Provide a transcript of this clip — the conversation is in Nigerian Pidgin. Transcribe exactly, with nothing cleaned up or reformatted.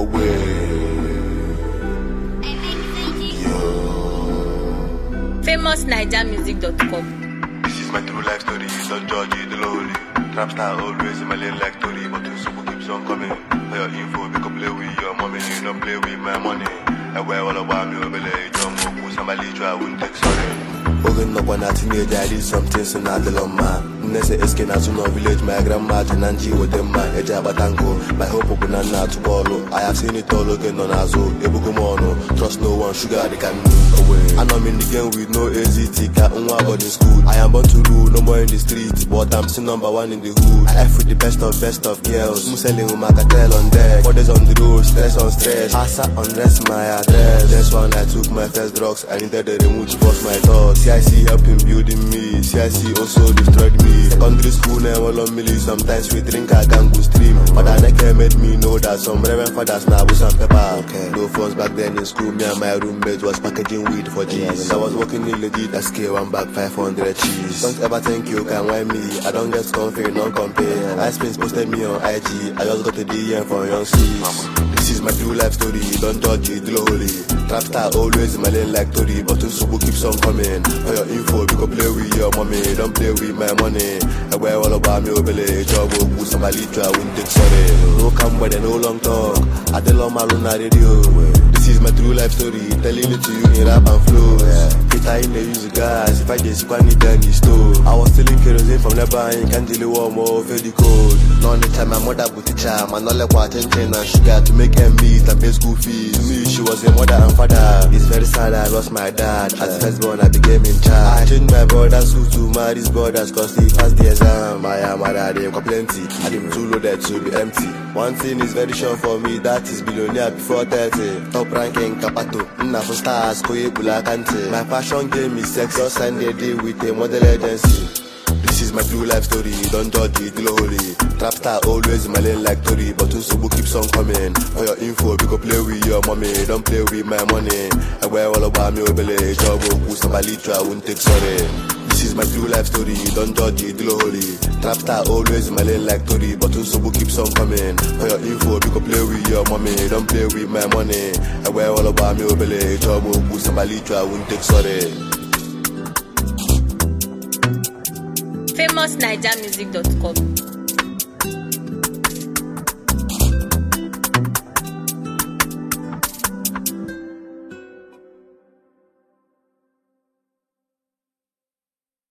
away. famous naija music dot com. This is my true life story, don't judge it lowly. Trap star always in my lane like Tory, but you super keeps on coming. For your info, we can play with your money, don't play with my money. I wear all about me, obey, don't move, somebody try, I wouldn't take sorry. Ogen no one teenager, I did something so not the long man. Nese eskin as no village, my grandma Tenanji with them man, Eja Batango, my hope of banana to follow. I have seen it all again on Azo, Ebukumono, trust no one, sugar they can move away. And I'm in the game with no easy ticker, unwa boarding school. I am born to rule, no more in the street, but I'm still number one in the hood. I F with the best of best of girls, Muselling with my cartel on deck. Four days on the road, stress on stress. I sat on rest my address. That's when I took my first drugs, I needed the remote to bust my thoughts. C I C helping building me, C I C also destroyed me. Secondary school never on milli, sometimes we drink I can go stream. But I never made me know that some reverend fathers now with some pepper. Okay. No phones back then in school, me and my roommate was packaging weed for G's. I was working illegit, I scale one back five hundred cheese. Don't ever think you can wear me, I don't get comfy, non compare. I spins posted me on I G, I just got a D M from young C's. This is my true life story, don't judge it slowly. Trap star always in my lane like Tory, but Usubu keeps on coming. For your info, we can play with your mommy, don't play with my money. I wear all about me, obey, job, put somebody try, I wouldn't take sorry. No come by no long talk, I tell all my luna radio. This is my true life story, telling it to you in rap and flow. Fit I in the use gas, if I just want it then you store. I was stealing kerosene from Lebanon, can't deal with warm or feel the cold. None the time my mother put the charm, and all like what attention and sugar to make them meet and pay school fees. To me, she was a mother and father. It's very sad I lost my dad. As first born, I became in charge. I changed my brother's school to marry his brothers cause he passed the exam. My mother, they got plenty, and him too loaded to be empty. One thing is very sure for me, that is billionaire before thirty. Top ranking Kapato, Nna for stars, Koye Bulakante. My passion game is sex, just and they deal with a model agency. This is my true life story, don't judge it slowly. Trap star always in my lane like Tory, but Usubu keeps on coming. For your info, we can play with your mommy, don't play with my money. I wear all about me, obey, job, put somebody try, I wouldn't take sorry. This is my true life story, don't judge it slowly. Trap star always in my lane like Tory, but Usubu keeps on coming. For your info, we can play with your mommy, don't play with my money. I wear all about me, obey, job, put somebody try, I wouldn't take sorry. famous naija music dot com.